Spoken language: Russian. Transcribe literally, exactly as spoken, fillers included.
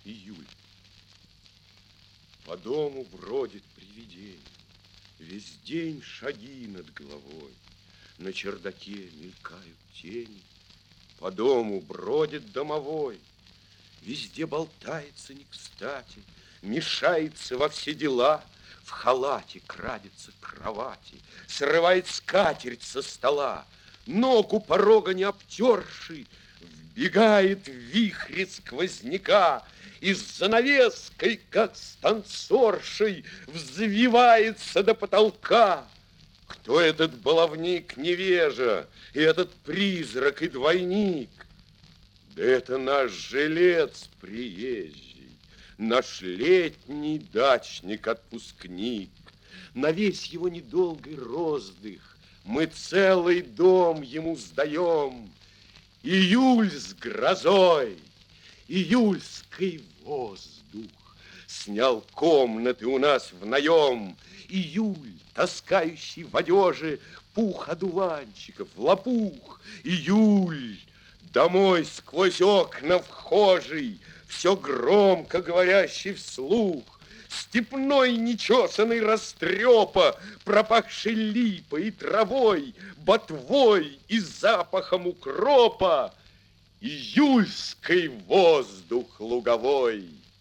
Июль. По дому бродит привидение, весь день шаги над головой, на чердаке мелькают тени, по дому бродит домовой, везде болтается не кстати, мешается во все дела, в халате крадется к кровати, срывает скатерть со стола, ногу порога не обтерши, вбегает в вихре сквозняка и с занавеской, как с танцоршей, взвивается до потолка. Кто этот баловник невежа, и этот призрак и двойник? Да это наш жилец приезжий, наш летний дачник-отпускник. На весь его недолгий роздых мы целый дом ему сдаем. Июль с грозой, июльский воздух снял комнаты у нас в наем. Июль, таскающий в одежи пух одуванчиков, лопух. Июль, домой сквозь окна вхожий, все громко говорящий вслух. Степной нечесанный растрепа, пропахший липой и травой, ботвой и запахом укропа. Июльский воздух луговой.